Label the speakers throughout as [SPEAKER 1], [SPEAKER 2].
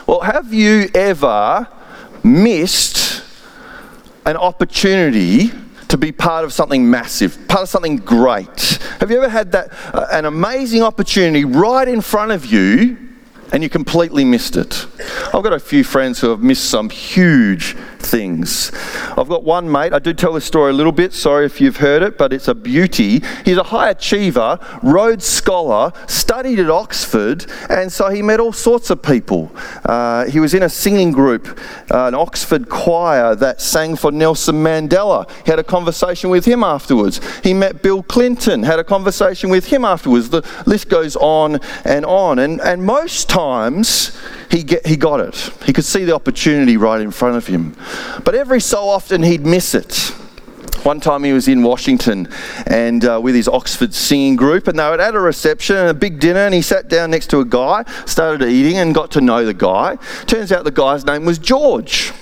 [SPEAKER 1] Well, have you ever missed an opportunity to be part of something massive, part of something great? Have you ever had that an amazing opportunity right in front of you and you completely missed it? I've got a few friends who have missed some huge things. I've got one mate, I do tell this story a little bit, sorry if you've heard it, but it's a beauty. He's a high achiever, Rhodes Scholar, studied at Oxford, and so he met all sorts of people. He was in a singing group, an Oxford choir that sang for Nelson Mandela. He had a conversation with him afterwards. He met Bill Clinton, had a conversation with him afterwards. The list goes on. And most times, he got it. He could see the opportunity right in front of him. But every so often he'd miss it. One time he was in Washington and with his Oxford singing group, and they were at a reception and a big dinner, and he sat down next to a guy, started eating and got to know the guy. Turns out the guy's name was George.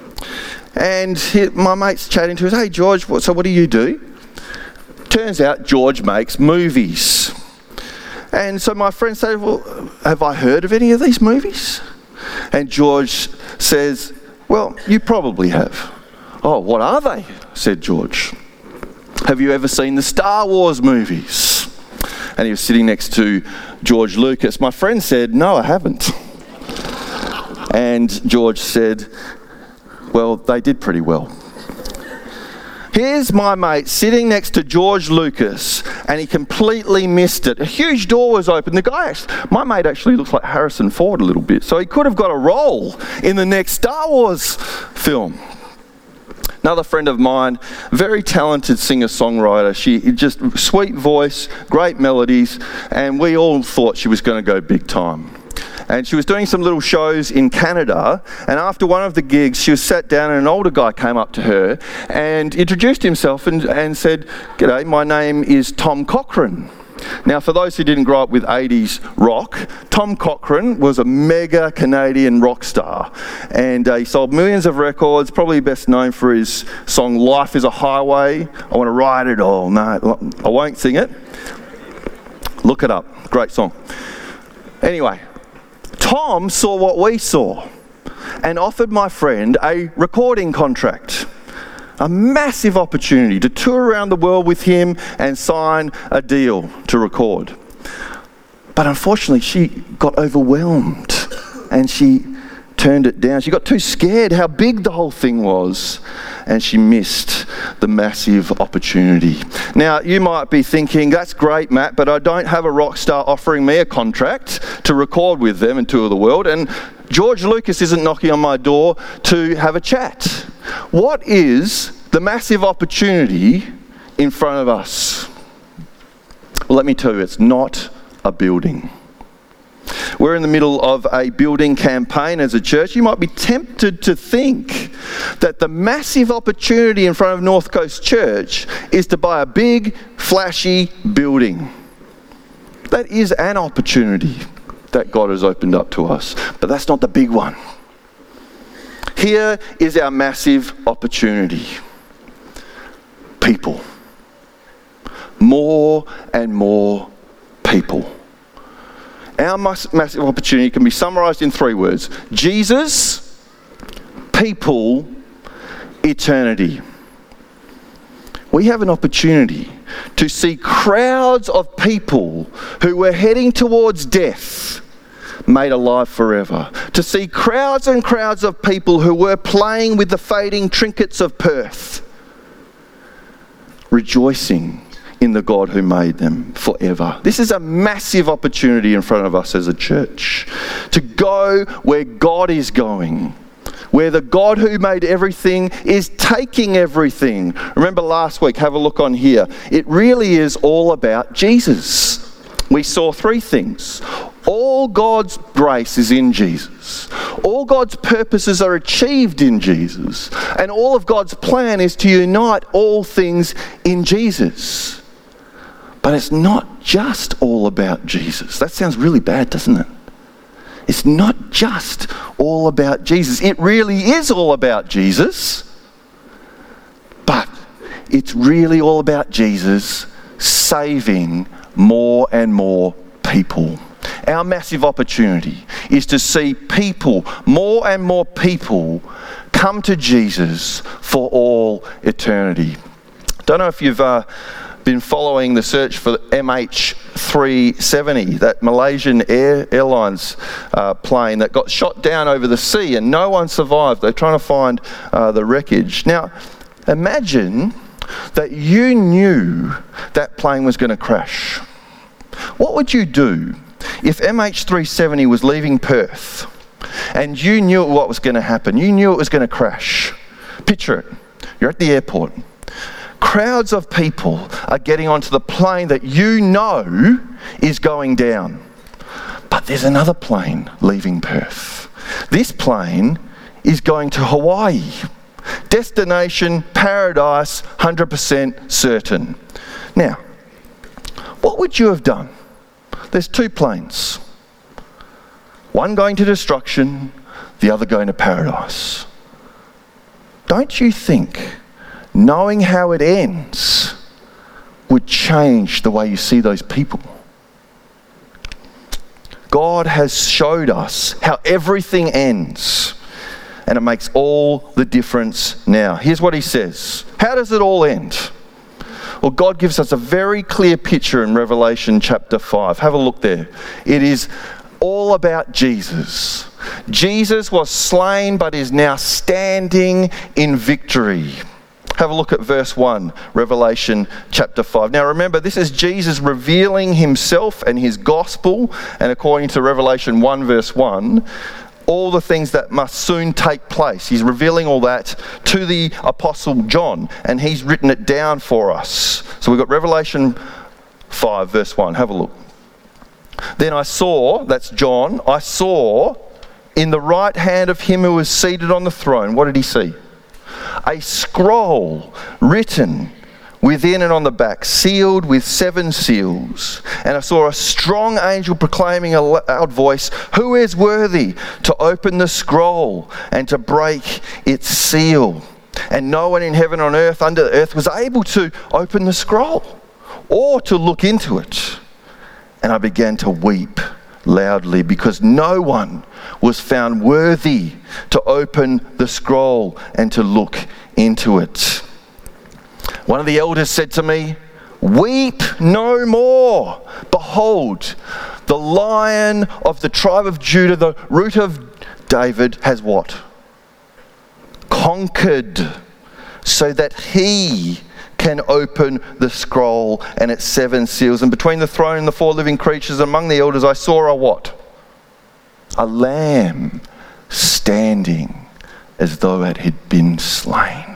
[SPEAKER 1] And my mate's chatting to us, "Hey George, so what do you do?" Turns out George makes movies. And so my friend said, "Well, have I heard of any of these movies?" And George says, "Well, you probably have." "Oh, what are they?" said George. "Have you ever seen the Star Wars movies?" And he was sitting next to George Lucas. My friend said, "No, I haven't." And George said, "Well, they did pretty well." Here's my mate sitting next to George Lucas, and he completely missed it. A huge door was open. My mate actually looks like Harrison Ford a little bit, so he could have got a role in the next Star Wars film. Another friend of mine, very talented singer-songwriter. She just sweet voice, great melodies, and we all thought she was going to go big time. And she was doing some little shows in Canada, and after one of the gigs she was sat down and an older guy came up to her and introduced himself and said, "G'day, my name is Tom Cochrane." Now, for those who didn't grow up with 80s rock, Tom Cochrane was a mega Canadian rock star, and he sold millions of records, probably best known for his song "Life is a Highway." I want to ride it all. No, I won't sing it. Look it up. Great song. Anyway, Tom saw what we saw and offered my friend a recording contract. A massive opportunity to tour around the world with him and sign a deal to record. But unfortunately, she got overwhelmed and she turned it down. She got too scared how big the whole thing was, and she missed the massive opportunity. Now, you might be thinking, "That's great, Matt, but I don't have a rock star offering me a contract to record with them and tour the world, and George Lucas isn't knocking on my door to have a chat." What is the massive opportunity in front of us? Well, let me tell you, it's not a building. We're in the middle of a building campaign as a church. You might be tempted to think that the massive opportunity in front of North Coast Church is to buy a big, flashy building. That is an opportunity that God has opened up to us, but that's not the big one. Here is our massive opportunity. People. More and more people. Our massive opportunity can be summarised in 3 words: Jesus, people, eternity. We have an opportunity to see crowds of people who were heading towards death made alive forever. To see crowds and crowds of people who were playing with the fading trinkets of Perth, rejoicing in the God who made them forever. This is a massive opportunity in front of us as a church, to go where God is going, where the God who made everything is taking everything. Remember last week, have a look on here. It really is all about Jesus. We saw 3 things. All God's grace is in Jesus. All God's purposes are achieved in Jesus. And all of God's plan is to unite all things in Jesus. But it's not just all about Jesus. That sounds really bad, doesn't it? It's not just all about Jesus. It really is all about Jesus. But it's really all about Jesus saving more and more people. Our massive opportunity is to see people, more and more people, come to Jesus for all eternity. Don't know if you've been following the search for MH370, that Malaysian Airlines plane that got shot down over the sea and no one survived. They're trying to find the wreckage. Now, imagine that you knew that plane was going to crash. What would you do if MH370 was leaving Perth and you knew what was going to happen? You knew it was going to crash. Picture it. You're at the airport. Crowds of people are getting onto the plane that you know is going down. But there's another plane leaving Perth. This plane is going to Hawaii. Destination, paradise, 100% certain. Now, what would you have done? There's two planes. One going to destruction, the other going to paradise. Don't you think knowing how it ends would change the way you see those people? God has showed us how everything ends, and it makes all the difference now. Here's what he says. How does it all end? Well, God gives us a very clear picture in Revelation chapter 5. Have a look there. It is all about Jesus. Jesus was slain but is now standing in victory. Have a look at verse 1, Revelation chapter 5. Now remember, this is Jesus revealing himself and his gospel, and according to Revelation 1 verse 1, all the things that must soon take place. He's revealing all that to the Apostle John, and he's written it down for us. So we've got Revelation 5 verse 1. Have a look. Then I saw, that's John, I saw in the right hand of him who was seated on the throne. What did he see? A scroll written within and on the back, sealed with 7 seals. And I saw a strong angel proclaiming in a loud voice, "Who is worthy to open the scroll and to break its seal?" And no one in heaven, on earth, under the earth was able to open the scroll or to look into it. And I began to weep loudly because no one was found worthy to open the scroll and to look into it. One of the elders said to me, "Weep no more. Behold, the Lion of the tribe of Judah, the Root of David, has" what? "Conquered, so that he can open the scroll and its 7 seals. And between the throne and the 4 living creatures among the elders, I saw a" what? "A lamb standing as though it had been slain."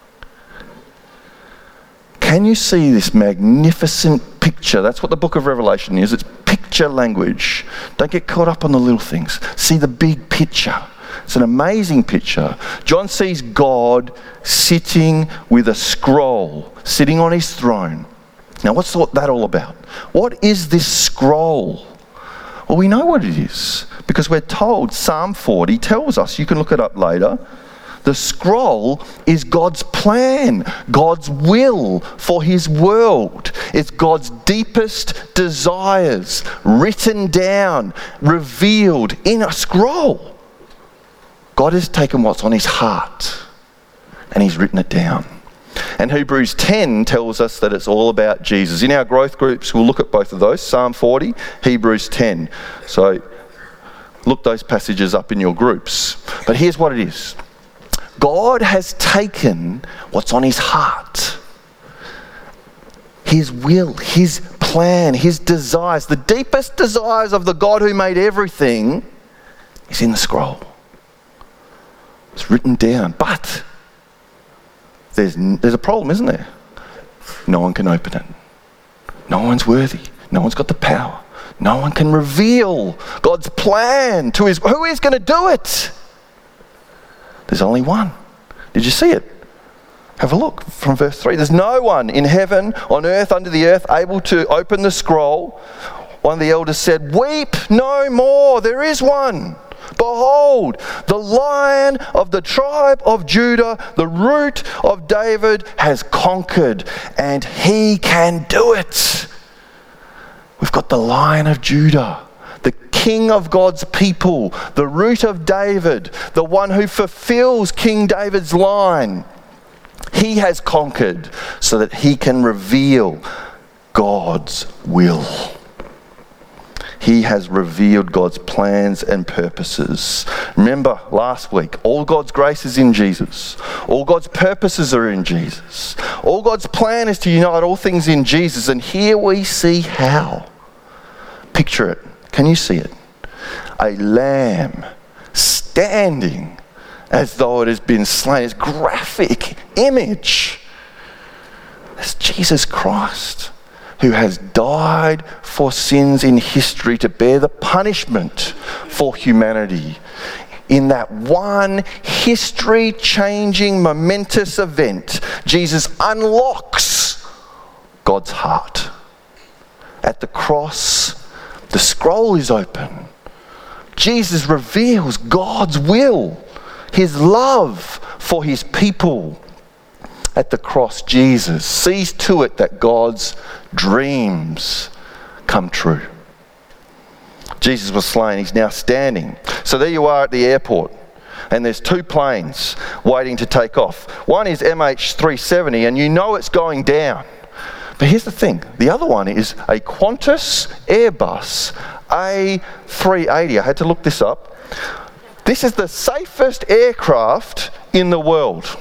[SPEAKER 1] Can you see this magnificent picture? That's what the book of Revelation is. It's picture language. Don't get caught up on the little things. See the big picture. It's an amazing picture. John sees God sitting with a scroll, sitting on his throne. Now, what's that all about? What is this scroll? Well, we know what it is because we're told. Psalm 40 tells us. You can look it up later. The scroll is God's plan, God's will for his world. It's God's deepest desires written down, revealed in a scroll. God has taken what's on his heart and he's written it down. And Hebrews 10 tells us that it's all about Jesus. In our growth groups, we'll look at both of those, Psalm 40, Hebrews 10. So look those passages up in your groups. But here's what it is. God has taken what's on his heart, his will, his plan, his desires, the deepest desires of the God who made everything is in the scroll. It's written down, but there's a problem, isn't there? No one can open it. No one's worthy. No one's got the power. No one can reveal God's plan to his... Who is going to do it? There's only one. Did you see it? Have a look from verse 3. There's no one in heaven, on earth, under the earth, able to open the scroll. One of the elders said, "Weep no more. There is one. Behold, the Lion of the tribe of Judah, the Root of David, has conquered, and he can do it." We've got the Lion of Judah, the king of God's people, the root of David, the one who fulfills King David's line. He has conquered so that he can reveal God's will. He has revealed God's plans and purposes. Remember last week, all God's grace is in Jesus. All God's purposes are in Jesus. All God's plan is to unite all things in Jesus. And here we see how. Picture it. Can you see it? A lamb standing as though it has been slain. It's graphic image. That's Jesus Christ, who has died for sins in history to bear the punishment for humanity. In that one history-changing, momentous event, Jesus unlocks God's heart. At the cross, the scroll is open. Jesus reveals God's will, his love for his people. At the cross, Jesus sees to it that God's dreams come true. Jesus was slain. He's now standing. So there you are at the airport, and there's two planes waiting to take off. One is MH370, and you know it's going down. But here's the thing. The other one is a Qantas Airbus A380. I had to look this up. This is the safest aircraft in the world.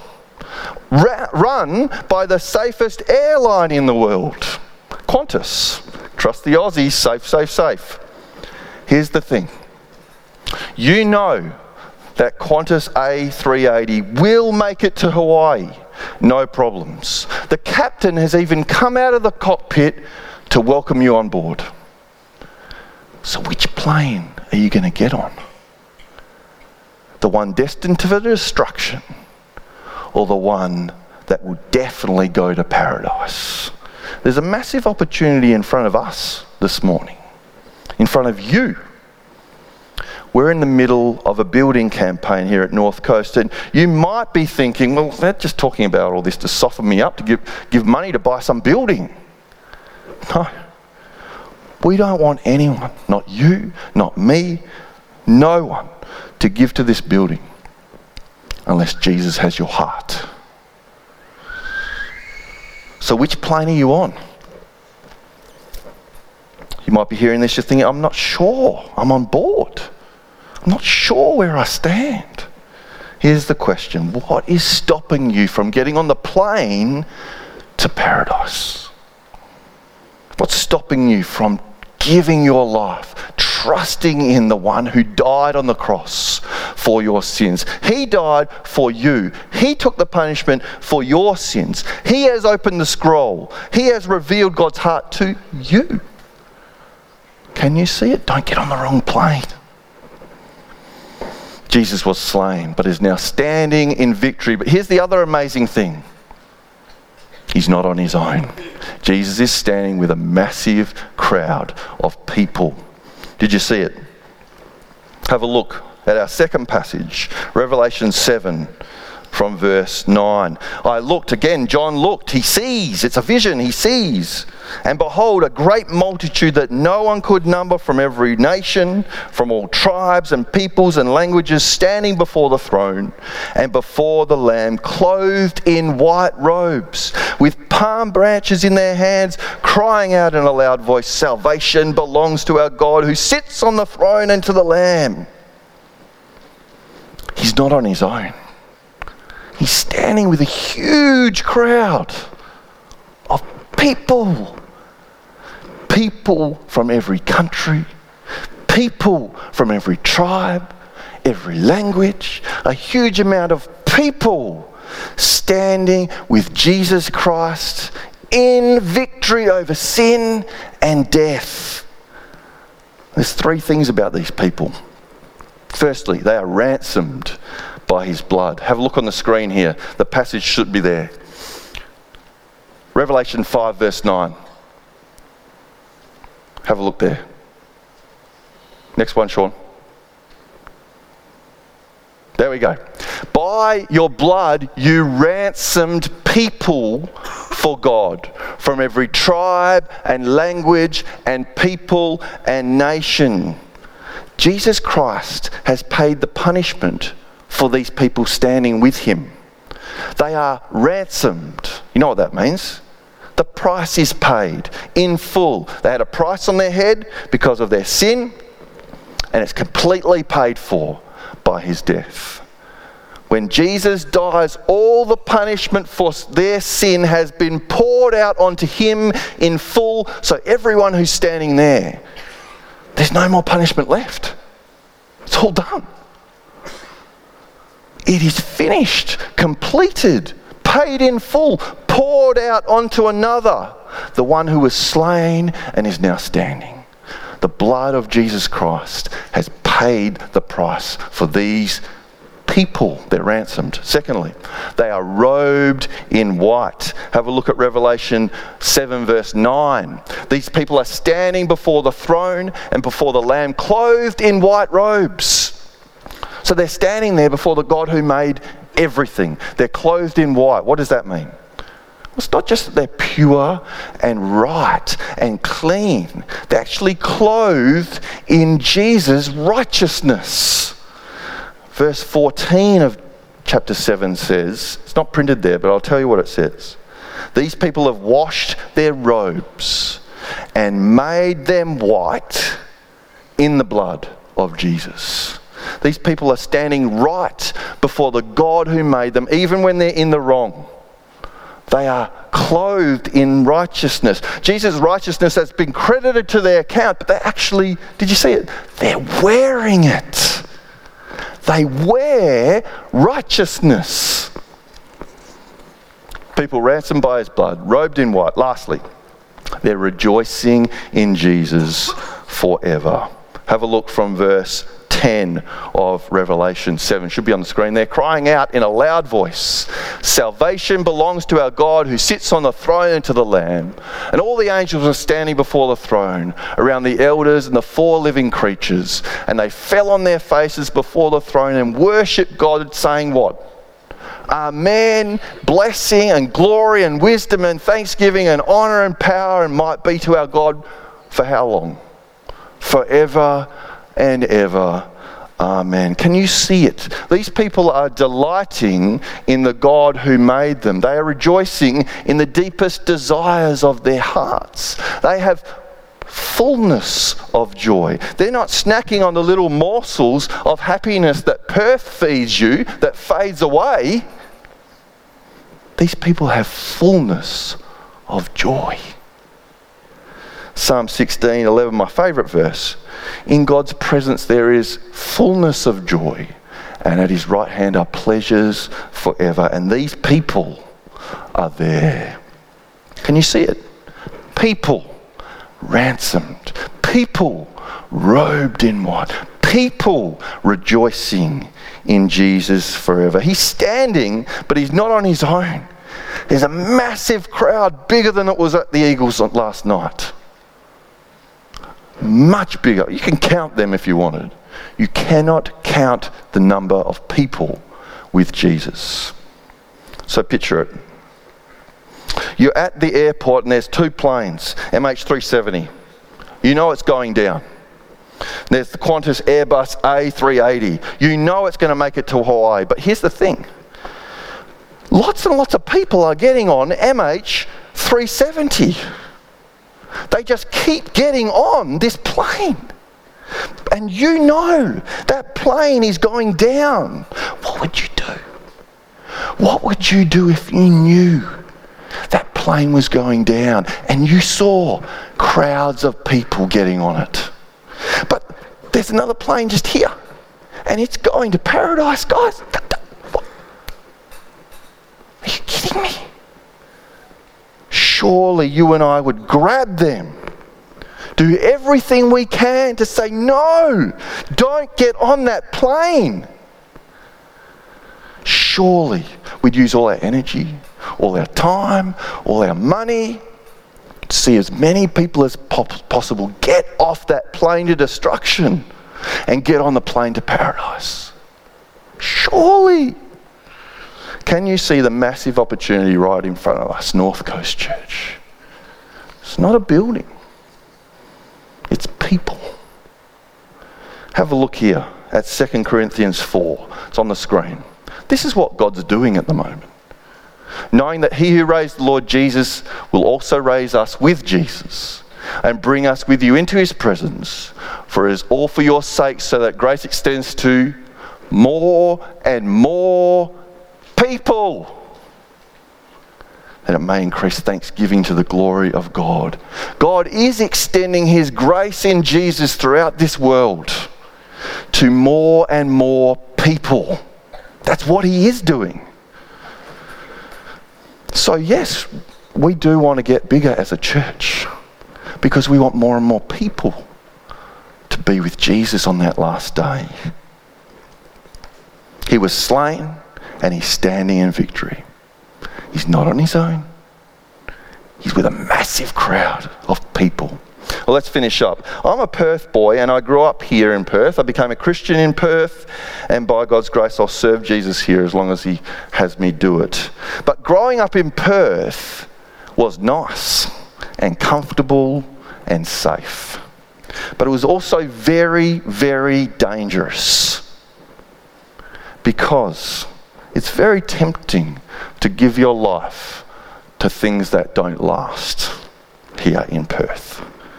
[SPEAKER 1] Run by the safest airline in the world, Qantas. Trust the Aussies, safe, safe, safe. Here's the thing. You know that Qantas A380 will make it to Hawaii, no problems. The captain has even come out of the cockpit to welcome you on board. So which plane are you going to get on? The one destined for destruction, or the one that will definitely go to paradise? There's a massive opportunity in front of us this morning, in front of you. We're in the middle of a building campaign here at North Coast, and you might be thinking, well, they're just talking about all this to soften me up, to give money to buy some building. No. We don't want anyone, not you, not me, no one, to give to this building unless Jesus has your heart. So which plane are you on? You might be hearing this, you're thinking, I'm not sure I'm on board. I'm not sure where I stand. Here's the question. What is stopping you from getting on the plane to paradise? What's stopping you from giving your life, trusting in the one who died on the cross for your sins? He died for you. He took the punishment for your sins. He has opened the scroll. He has revealed God's heart to you. Can you see it? Don't get on the wrong plane. Jesus was slain, but is now standing in victory. But here's the other amazing thing. He's not on his own. Jesus is standing with a massive crowd of people. Did you see it? Have a look at our second passage, Revelation 7 from verse 9. I looked again, John looked, he sees, it's a vision, he sees. And behold, a great multitude that no one could number, from every nation, from all tribes and peoples and languages, standing before the throne and before the Lamb, clothed in white robes, with palm branches in their hands, crying out in a loud voice, salvation belongs to our God who sits on the throne and to the Lamb. He's not on his own. He's standing with a huge crowd of people. People from every country, people from every tribe, every language, a huge amount of people standing with Jesus Christ in victory over sin and death. There's three things about these people. Firstly, they are ransomed by his blood. Have a look on the screen here. The passage should be there. Revelation 5 verse 9. Have a look there. Next one, Sean. There we go. By your blood you ransomed people for God from every tribe and language and people and nation. Jesus Christ has paid the punishment for these people standing with him. They are ransomed. You know what that means? The price is paid in full. They had a price on their head because of their sin, and it's completely paid for by his death. When Jesus dies, all the punishment for their sin has been poured out onto him in full. So everyone who's standing there, there's no more punishment left. It's all done. It is finished, completed, paid in full, poured out onto another, the one who was slain and is now standing. The blood of Jesus Christ has paid the price for these people. They're ransomed. Secondly, they are robed in white. Have a look at Revelation 7 verse 9. These people are standing before the throne and before the Lamb, clothed in white robes. So they're standing there before the God who made everything. They're clothed in white. What does that mean? It's not just that they're pure and right and clean. They're actually clothed in Jesus' righteousness. Verse 14 of chapter 7 says, it's not printed there, but I'll tell you what it says. These people have washed their robes and made them white in the blood of Jesus. These people are standing right before the God who made them, even when they're in the wrong. They are clothed in righteousness. Jesus' righteousness has been credited to their account, but they actually, did you see it? They're wearing it. They wear righteousness. People ransomed by his blood, robed in white. Lastly, they're rejoicing in Jesus forever. Have a look from verse 10 of Revelation 7. Should be on the screen there. Crying out in a loud voice, salvation belongs to our God who sits on the throne and to the Lamb. And all the angels were standing before the throne, around the elders and the four living creatures. And they fell on their faces before the throne and worshipped God, saying what? Amen. Blessing and glory and wisdom and thanksgiving and honour and power and might be to our God for how long? Forever and ever. Amen. Can you see it? These people are delighting in the God who made them. They are rejoicing in the deepest desires of their hearts. They have fullness of joy. They're not snacking on the little morsels of happiness that Perth feeds you that fades away. These people have fullness of joy. Psalm 16:11, my favourite verse. In God's presence there is fullness of joy, and at his right hand are pleasures forever. And these people are there. Can you see it? People ransomed. People robed in white. People rejoicing in Jesus forever. He's standing, but he's not on his own. There's a massive crowd, bigger than it was at the Eagles last night. Much bigger. You can count them if you wanted. You cannot count the number of people with Jesus. So picture it. You're at the airport and there's two planes, MH370. You know it's going down. There's the Qantas Airbus A380. You know it's going to make it to Hawaii. But here's the thing. Lots and lots of people are getting on MH370. They just keep getting on this plane. And you know that plane is going down. What would you do? What would you do if you knew that plane was going down and you saw crowds of people getting on it? But there's another plane just here and it's going to paradise, guys. Are you kidding me? Surely you and I would grab them, do everything we can to say, no, don't get on that plane. Surely we'd use all our energy, all our time, all our money to see as many people as possible get off that plane to destruction and get on the plane to paradise. Surely. Can you see the massive opportunity right in front of us, North Coast Church? It's not a building. It's people. Have a look here at 2 Corinthians 4. It's on the screen. This is what God's doing at the moment. Knowing that he who raised the Lord Jesus will also raise us with Jesus and bring us with you into his presence. For it is all for your sake, so that grace extends to more and more people, and it may increase thanksgiving to the glory of God. God is extending his grace in Jesus throughout this world to more and more people. That's what he is doing. So yes, we do want to get bigger as a church because we want more and more people to be with Jesus on that last day. He was slain and he's standing in victory. He's not on his own. He's with a massive crowd of people. Well, let's finish up. I'm a Perth boy and I grew up here in Perth. I became a Christian in Perth, and by God's grace I'll serve Jesus here as long as he has me do it. But growing up in Perth was nice and comfortable and safe. But it was also very, very dangerous, because it's very tempting to give your life to things that don't last here in Perth.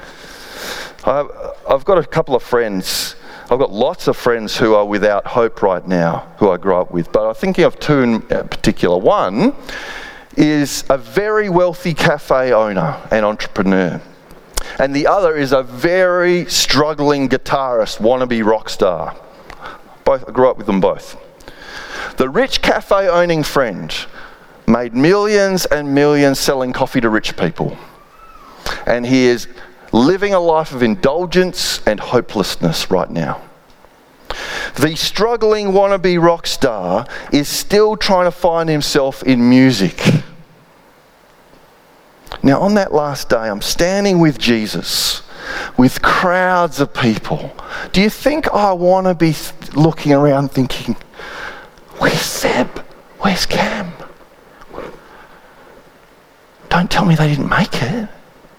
[SPEAKER 1] I've got a couple of friends. I've got lots of friends who are without hope right now, who I grew up with. But I'm thinking of two in particular. One is a very wealthy cafe owner and entrepreneur. And the other is a very struggling guitarist, wannabe rock star. I grew up with them both. The rich cafe owning friend made millions and millions selling coffee to rich people. And he is living a life of indulgence and hopelessness right now. The struggling wannabe rock star is still trying to find himself in music. Now, on that last day, I'm standing with Jesus, with crowds of people. Do you think I want to be looking around thinking, where's Seb? Where's Cam? Don't tell me they didn't make it.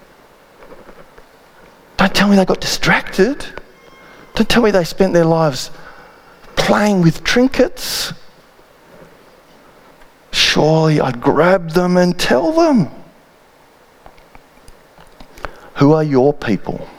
[SPEAKER 1] Don't tell me they got distracted. Don't tell me they spent their lives playing with trinkets. Surely I'd grab them and tell them. Who are your people?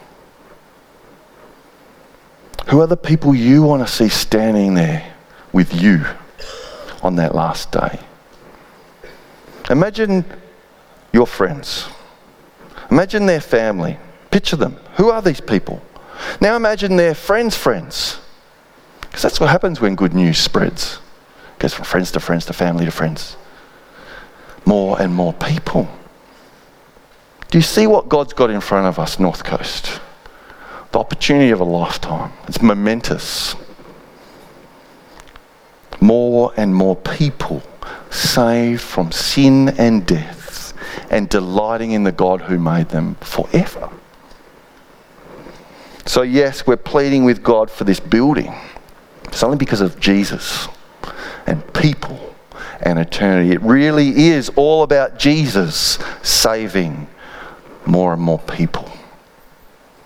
[SPEAKER 1] Who are the people you want to see standing there with you on that last day? Imagine your friends. Imagine their family. Picture them. Who are these people? Now imagine their friends. Because that's what happens when good news spreads. It goes from friends to friends to family to friends. More and more people. Do you see what God's got in front of us, North Coast? The opportunity of a lifetime. It's momentous. More and more people saved from sin and death and delighting in the God who made them forever. So yes, we're pleading with God for this building. It's only because of Jesus and people and eternity. It really is all about Jesus saving more and more people.